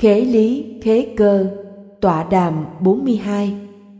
Khế lý khế cơ, tọa đàm 42.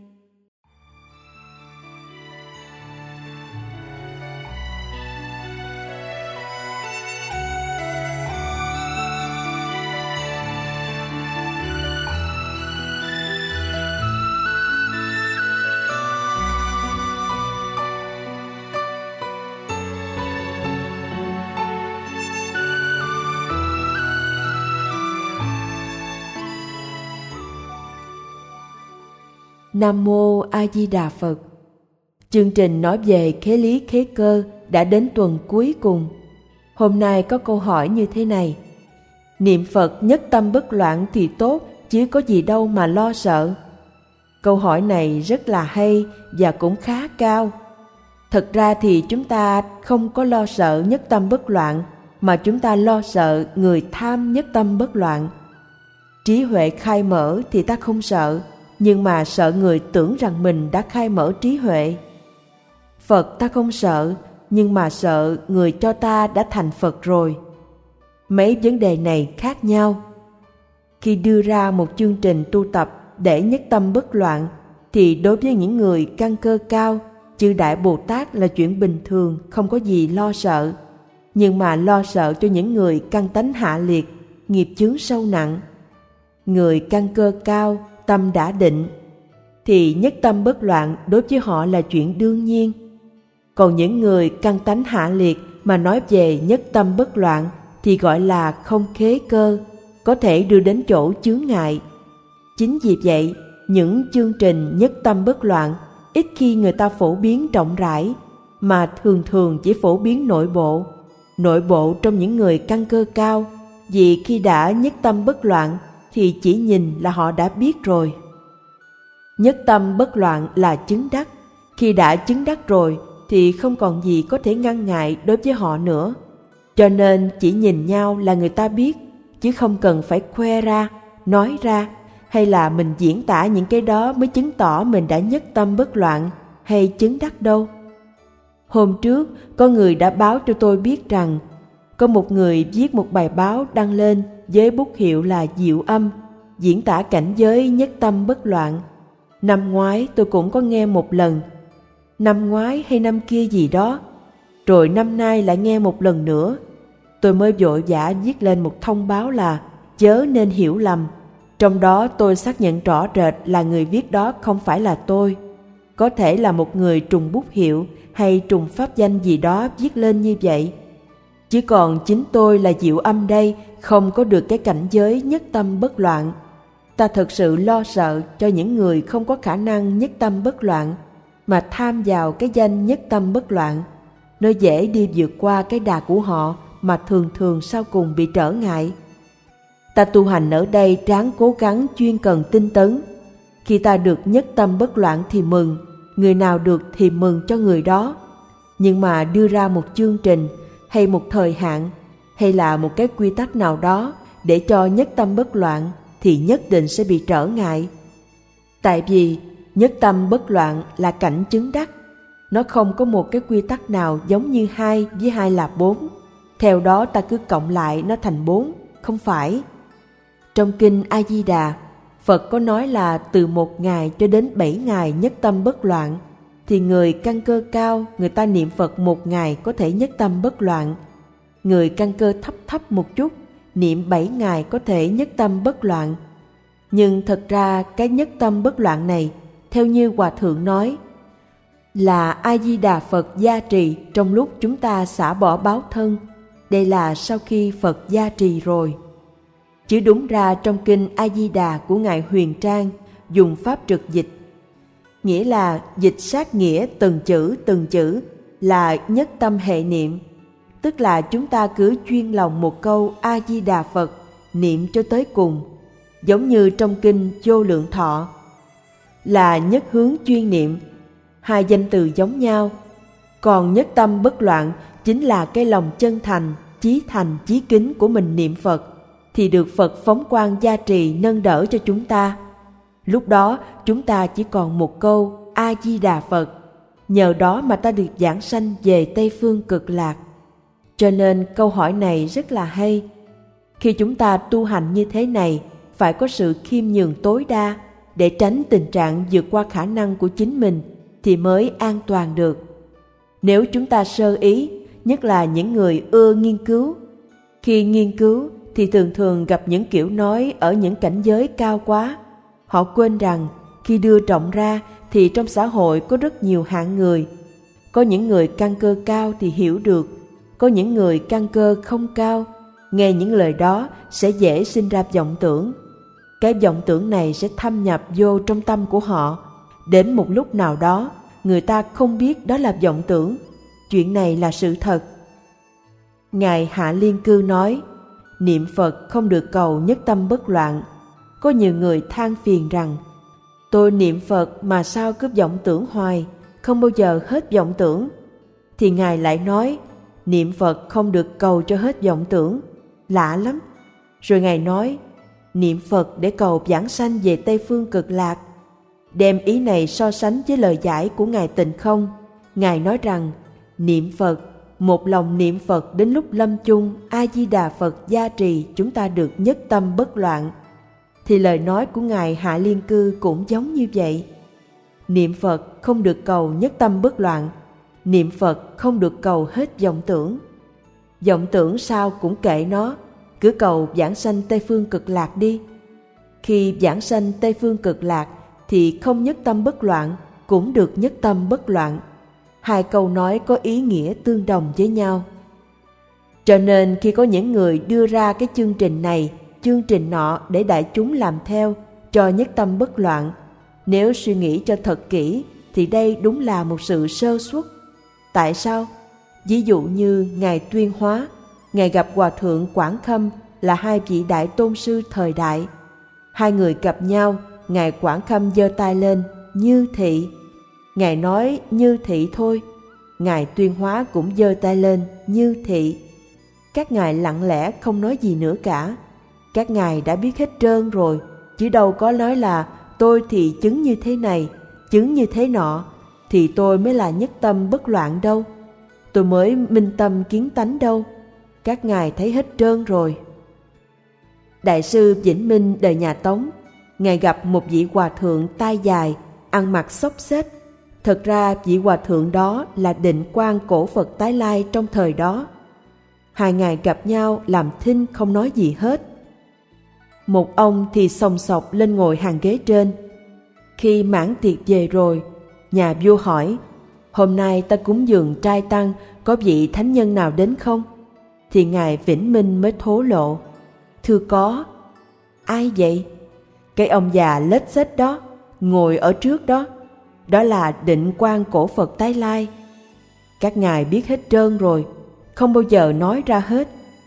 Nam Mô A Di Đà Phật. Chương trình nói về khế lý khế cơ đã đến tuần cuối cùng. Hôm nay có câu hỏi như thế này: niệm Phật nhất tâm bất loạn thì tốt, chứ có gì đâu mà lo sợ. Câu hỏi này rất là hay và cũng khá cao. Thật ra thì chúng ta không có lo sợ nhất tâm bất loạn, mà chúng ta lo sợ người tham nhất tâm bất loạn. Trí huệ khai mở thì ta không sợ, nhưng mà sợ người tưởng rằng mình đã khai mở trí huệ. Phật ta không sợ, nhưng mà sợ người cho ta đã thành Phật rồi. Mấy vấn đề này khác nhau. Khi đưa ra một chương trình tu tập để nhất tâm bất loạn, thì đối với những người căn cơ cao, chư Đại Bồ Tát là chuyện bình thường, không có gì lo sợ. Nhưng mà lo sợ cho những người căn tánh hạ liệt, nghiệp chướng sâu nặng. Người căn cơ cao, tâm đã định, thì nhất tâm bất loạn đối với họ là chuyện đương nhiên. Còn những người căn tánh hạ liệt mà nói về nhất tâm bất loạn thì gọi là không khế cơ, có thể đưa đến chỗ chướng ngại. Chính vì vậy, những chương trình nhất tâm bất loạn ít khi người ta phổ biến rộng rãi, mà thường thường chỉ phổ biến nội bộ trong những người căn cơ cao, vì khi đã nhất tâm bất loạn thì chỉ nhìn là họ đã biết rồi. Nhất tâm bất loạn là chứng đắc. Khi đã chứng đắc rồi thì không còn gì có thể ngăn ngại đối với họ nữa. Cho nên chỉ nhìn nhau là người ta biết, chứ không cần phải khoe ra, nói ra, hay là mình diễn tả những cái đó mới chứng tỏ mình đã nhất tâm bất loạn hay chứng đắc đâu. Hôm trước có người đã báo cho tôi biết rằng có một người viết một bài báo đăng lên với bút hiệu là Diệu Âm, diễn tả cảnh giới nhất tâm bất loạn. Năm ngoái tôi cũng có nghe một lần, năm ngoái hay năm kia gì đó, rồi năm nay lại nghe một lần nữa. Tôi mới vội vã viết lên một thông báo là chớ nên hiểu lầm. Trong đó tôi xác nhận rõ rệt là người viết đó không phải là tôi. Có thể là một người trùng bút hiệu hay trùng pháp danh gì đó viết lên như vậy. Chứ còn chính tôi là Diệu Âm đây không có được cái cảnh giới nhất tâm bất loạn. Ta thật sự lo sợ cho những người không có khả năng nhất tâm bất loạn mà tham vào cái danh nhất tâm bất loạn. Nó dễ đi vượt qua cái đà của họ mà thường thường sau cùng bị trở ngại. Ta tu hành ở đây ráng cố gắng chuyên cần tinh tấn. Khi ta được nhất tâm bất loạn thì mừng, người nào được thì mừng cho người đó. Nhưng mà đưa ra một chương trình hay một thời hạn hay là một cái quy tắc nào đó để cho nhất tâm bất loạn thì nhất định sẽ bị trở ngại. Tại vì nhất tâm bất loạn là cảnh chứng đắc. Nó không có một cái quy tắc nào giống như 2 với 2 là 4. Theo đó ta cứ cộng lại nó thành 4, không phải. Trong kinh A Di Đà, Phật có nói là từ 1 ngày cho đến 7 ngày nhất tâm bất loạn, thì người căn cơ cao, người ta niệm Phật 1 ngày có thể nhất tâm bất loạn. Người căn cơ thấp một chút, niệm 7 ngày có thể nhất tâm bất loạn. Nhưng thật ra cái nhất tâm bất loạn này, theo như Hòa Thượng nói, là A Di Đà Phật gia trì trong lúc chúng ta xả bỏ báo thân. Đây là sau khi Phật gia trì rồi. Chứ đúng ra trong kinh A Di Đà của Ngài Huyền Trang dùng pháp trực dịch, nghĩa là dịch sát nghĩa từng chữ là nhất tâm hệ niệm. Tức là chúng ta cứ chuyên lòng một câu A Di Đà Phật, niệm cho tới cùng. Giống như trong kinh Vô Lượng Thọ là nhất hướng chuyên niệm, 2 danh từ giống nhau. Còn nhất tâm bất loạn chính là cái lòng chân thành, chí kính của mình niệm Phật, thì được Phật phóng quang gia trì nâng đỡ cho chúng ta. Lúc đó chúng ta chỉ còn một câu A Di Đà Phật, nhờ đó mà ta được giảng sanh về Tây Phương Cực Lạc. Cho nên câu hỏi này rất là hay. Khi chúng ta tu hành như thế này, phải có sự khiêm nhường tối đa để tránh tình trạng vượt qua khả năng của chính mình thì mới an toàn được. Nếu chúng ta sơ ý, nhất là những người ưa nghiên cứu, khi nghiên cứu thì thường gặp những kiểu nói ở những cảnh giới cao quá. Họ quên rằng khi đưa rộng ra thì trong xã hội có rất nhiều hạng người. Có những người căn cơ cao thì hiểu được, có những người căn cơ không cao. Nghe những lời đó sẽ dễ sinh ra vọng tưởng. Cái vọng tưởng này sẽ thâm nhập vô trong tâm của họ. Đến một lúc nào đó, người ta không biết đó là vọng tưởng. Chuyện này là sự thật. Ngài Hạ Liên Cư nói, niệm Phật không được cầu nhất tâm bất loạn. Có nhiều người than phiền rằng, tôi niệm Phật mà sao cứ vọng tưởng hoài, không bao giờ hết vọng tưởng. Thì Ngài lại nói, niệm Phật không được cầu cho hết vọng tưởng. Lạ lắm. Rồi Ngài nói, niệm Phật để cầu vãng sanh về Tây Phương Cực Lạc. Đem ý này so sánh với lời giải của Ngài Tịnh Không. Ngài nói rằng, niệm Phật, một lòng niệm Phật đến lúc lâm chung, A-di-đà Phật gia trì chúng ta được nhất tâm bất loạn. Thì lời nói của Ngài Hạ Liên Cư cũng giống như vậy. Niệm Phật không được cầu nhất tâm bất loạn. Niệm Phật không được cầu hết vọng tưởng. Vọng tưởng sao cũng kệ nó, cứ cầu vãng sanh Tây Phương Cực Lạc đi. Khi vãng sanh Tây Phương Cực Lạc thì không nhất tâm bất loạn, cũng được nhất tâm bất loạn. Hai câu nói có ý nghĩa tương đồng với nhau. Cho nên khi có những người đưa ra cái chương trình này, chương trình nọ để đại chúng làm theo cho nhất tâm bất loạn, nếu suy nghĩ cho thật kỹ thì đây đúng là một sự sơ suất. Tại sao? Ví dụ như Ngài Tuyên Hóa, Ngài gặp Hòa Thượng Quảng Khâm là hai vị đại tôn sư thời đại. Hai người gặp nhau, Ngài Quảng Khâm giơ tay lên, như thị. Ngài nói như thị thôi. Ngài Tuyên Hóa cũng giơ tay lên, như thị. Các ngài lặng lẽ không nói gì nữa cả. Các ngài đã biết hết trơn rồi, chứ đâu có nói là tôi thì chứng như thế này, chứng như thế nọ, thì tôi mới là nhất tâm bất loạn đâu. Tôi mới minh tâm kiến tánh đâu. Các ngài thấy hết trơn rồi. Đại sư Vĩnh Minh đời nhà Tống, Ngài gặp một vị hòa thượng tai dài, ăn mặc xốc xếch. Thật ra vị hòa thượng đó là Định Quang cổ Phật Tái Lai trong thời đó. Hai ngài gặp nhau làm thinh không nói gì hết. Một ông thì xồng xộc lên ngồi hàng ghế trên. Khi mãn tiệc về rồi, nhà vua hỏi, hôm nay ta cúng dường trai tăng, có vị thánh nhân nào đến không? Thì Ngài Vĩnh Minh mới thố lộ, thưa có. Ai vậy? Cái ông già lết xết đó, ngồi ở trước đó. Đó là Định Quang cổ Phật Tái Lai. Các ngài biết hết trơn rồi, không bao giờ nói ra hết.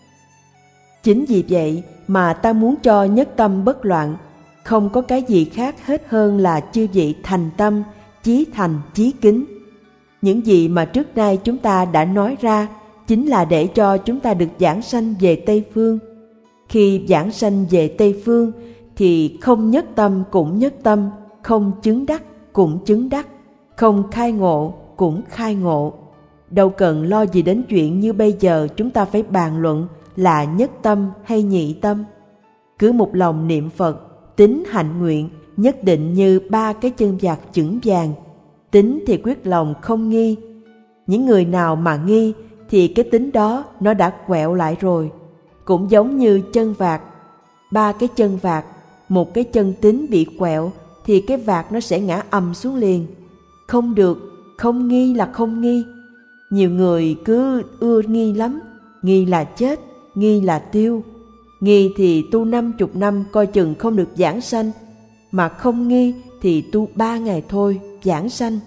Chính vì vậy mà ta muốn cho nhất tâm bất loạn, không có cái gì khác hết hơn là chư vị thành tâm, chí thành, chí kính. Những gì mà trước nay chúng ta đã nói ra chính là để cho chúng ta được vãng sanh về Tây Phương. Khi vãng sanh về Tây Phương thì không nhất tâm cũng nhất tâm, không chứng đắc cũng chứng đắc, không khai ngộ cũng khai ngộ. Đâu cần lo gì đến chuyện như bây giờ chúng ta phải bàn luận là nhất tâm hay nhị tâm. Cứ một lòng niệm Phật, tín hạnh nguyện, nhất định như ba cái chân vạc chững vàng. Tín thì quyết lòng không nghi. Những người nào mà nghi thì cái tín đó nó đã quẹo lại rồi. Cũng giống như chân vạc, ba cái chân vạc, một cái chân tín bị quẹo thì cái vạc nó sẽ ngã ầm xuống liền. Không được, không nghi là không nghi. Nhiều người cứ ưa nghi lắm, nghi là chết, nghi là tiêu. Nghi thì tu 50 năm coi chừng không được vãng sanh, mà không nghi thì tu 3 ngày thôi, vãng sanh.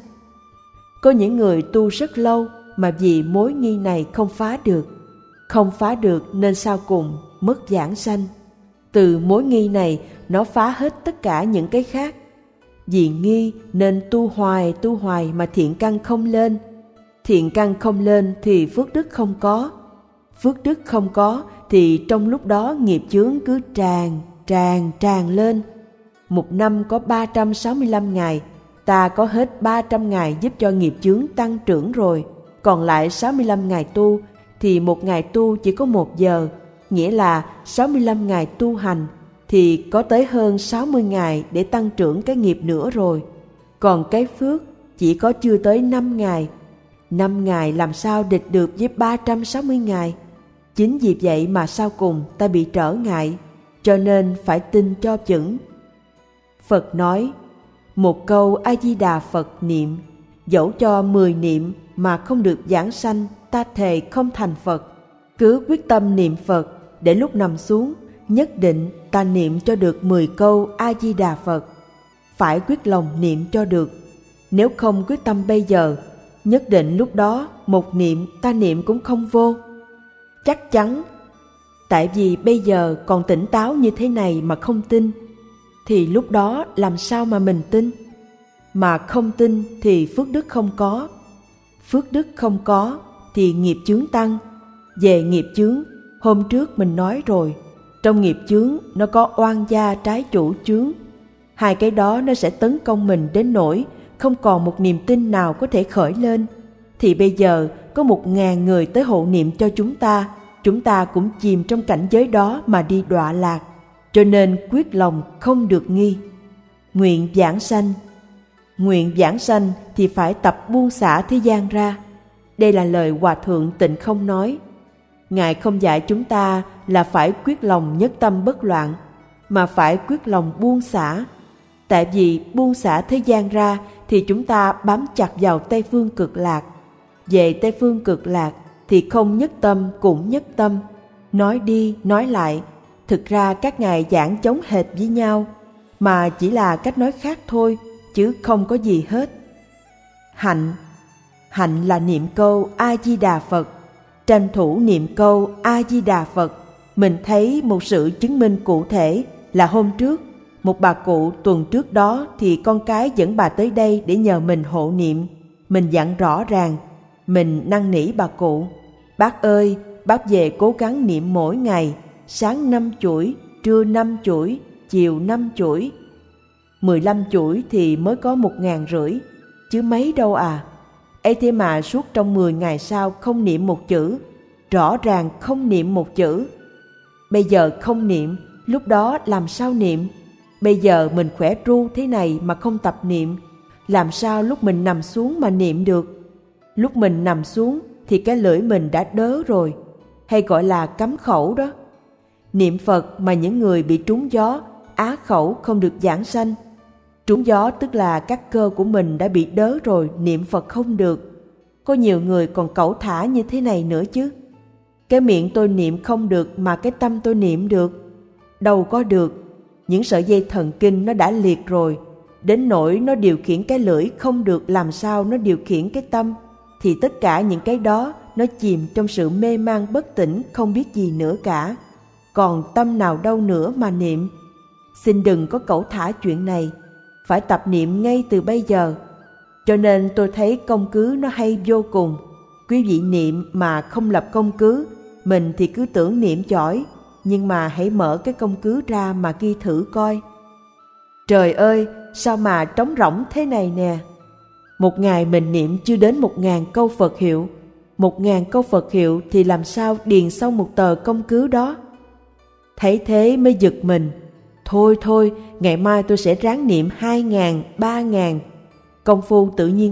Có những người tu rất lâu mà vì mối nghi này không phá được. Không phá được nên sau cùng mất vãng sanh. Từ mối nghi này nó phá hết tất cả những cái khác. Vì nghi nên tu hoài mà thiện căn không lên. Thiện căn không lên thì phước đức không có. Phước đức không có thì trong lúc đó nghiệp chướng cứ tràn lên. Một năm có 365 ngày, ta có hết 300 ngày giúp cho nghiệp chướng tăng trưởng rồi. Còn lại 65 ngày tu thì một ngày tu chỉ có 1 giờ, nghĩa là 65 ngày tu hành. thì có tới hơn 60 ngày để tăng trưởng cái nghiệp nữa rồi. Còn cái phước chỉ có chưa tới 5 ngày. 5 ngày làm sao địch được với 360 ngày? Chính vì vậy mà sau cùng ta bị trở ngại, cho nên phải tin cho vững. Phật nói, một câu A-di-đà Phật niệm, dẫu cho 10 niệm mà không được giảng sanh, ta thề không thành Phật. Cứ quyết tâm niệm Phật, để lúc nằm xuống, nhất định ta niệm cho được 10 câu A-di-đà Phật. Phải quyết lòng niệm cho được. Nếu không quyết tâm bây giờ, nhất định lúc đó một niệm ta niệm cũng không vô. Chắc chắn. Tại vì bây giờ còn tỉnh táo như thế này mà không tin, thì lúc đó làm sao mà mình tin? Mà không tin thì phước đức không có. Phước đức không có thì nghiệp chướng tăng. Về nghiệp chướng, hôm trước mình nói rồi, trong nghiệp chướng nó có oan gia trái chủ chướng. Hai cái đó nó sẽ tấn công mình đến nỗi không còn một niềm tin nào có thể khởi lên. Thì bây giờ có 1000 người tới hộ niệm cho chúng ta cũng chìm trong cảnh giới đó mà đi đọa lạc. Cho nên quyết lòng không được nghi. Nguyện vãng sanh. Nguyện vãng sanh thì phải tập buông xả thế gian ra. Đây là lời Hòa Thượng Tịnh Không nói. Ngài không dạy chúng ta là phải quyết lòng nhất tâm bất loạn, mà phải quyết lòng buông xả. Tại vì buông xả thế gian ra thì chúng ta bám chặt vào Tây Phương Cực Lạc. Về Tây Phương Cực Lạc thì không nhất tâm cũng nhất tâm. Nói đi nói lại, thực ra các ngài giảng giống hệt với nhau, mà chỉ là cách nói khác thôi, chứ không có gì hết. Hạnh. Hạnh là niệm câu A-di-đà Phật. Tranh thủ niệm câu A-di-đà Phật, mình thấy một sự chứng minh cụ thể là hôm trước, một bà cụ tuần trước đó thì con cái dẫn bà tới đây để nhờ mình hộ niệm. Mình dặn rõ ràng, mình năn nỉ bà cụ, bác ơi, bác về cố gắng niệm mỗi ngày, sáng 5 chuỗi, trưa 5 chuỗi, chiều 5 chuỗi. 15 chuỗi thì mới có 1.500, chứ mấy đâu à. Ấy thế mà suốt trong 10 ngày sau không niệm một chữ, rõ ràng không niệm một chữ. Bây giờ không niệm, lúc đó làm sao niệm? Bây giờ mình khỏe ru thế này mà không tập niệm, làm sao lúc mình nằm xuống mà niệm được? Lúc mình nằm xuống thì cái lưỡi mình đã đớ rồi, hay gọi là cấm khẩu đó. Niệm Phật mà những người bị trúng gió, á khẩu không được giảng sanh. Trúng gió tức là các cơ của mình đã bị đớ rồi, niệm Phật không được. Có nhiều người còn cẩu thả như thế này nữa chứ. Cái miệng tôi niệm không được mà cái tâm tôi niệm được. Đâu có được. Những sợi dây thần kinh nó đã liệt rồi, đến nỗi nó điều khiển cái lưỡi không được, làm sao nó điều khiển cái tâm. Thì tất cả những cái đó nó chìm trong sự mê man bất tỉnh, không biết gì nữa cả. Còn tâm nào đâu nữa mà niệm. Xin đừng có cẩu thả chuyện này, phải tập niệm ngay từ bây giờ. Cho nên tôi thấy công cứ nó hay vô cùng. Quý vị niệm mà không lập công cứ, mình thì cứ tưởng niệm giỏi, nhưng mà hãy mở cái công cứ ra mà ghi thử coi. Trời ơi, sao mà trống rỗng thế này nè. Một ngày mình niệm chưa đến 1000 câu Phật hiệu. 1000 câu Phật hiệu thì làm sao điền xong một tờ công cứ đó. Thấy thế mới giật mình. Thôi, ngày mai tôi sẽ ráng niệm 2000, 3000. Công phu tự nhiên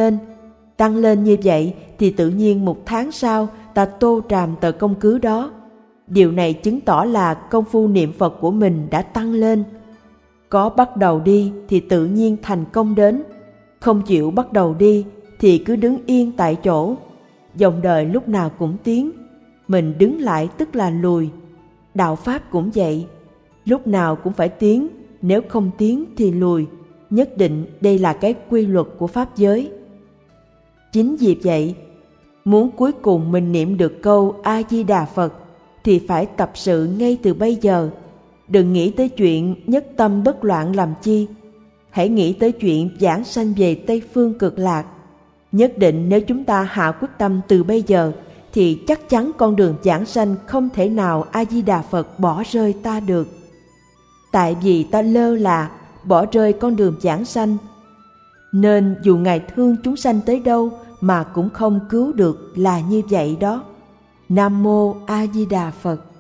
tăng lên như vậy thì tự nhiên 1 tháng sau ta tô tràm tờ công cứ đó. Điều này chứng tỏ là công phu niệm Phật của mình đã tăng lên. Có bắt đầu đi thì tự nhiên thành công đến. Không chịu bắt đầu đi thì cứ đứng yên tại chỗ. Dòng đời lúc nào cũng tiến, mình đứng lại tức là lùi. Đạo Pháp cũng vậy, lúc nào cũng phải tiến, nếu không tiến thì lùi. Nhất định đây là cái quy luật của Pháp giới. Chính vì vậy, muốn cuối cùng mình niệm được câu A-di-đà Phật thì phải tập sự ngay từ bây giờ. Đừng nghĩ tới chuyện nhất tâm bất loạn làm chi. Hãy nghĩ tới chuyện giảng sanh về Tây Phương Cực Lạc. Nhất định nếu chúng ta hạ quyết tâm từ bây giờ thì chắc chắn con đường giảng sanh không thể nào A-di-đà Phật bỏ rơi ta được. Tại vì ta lơ là bỏ rơi con đường giảng sanh, nên dù Ngài thương chúng sanh tới đâu mà cũng không cứu được, là như vậy đó. Nam Mô A Di Đà Phật.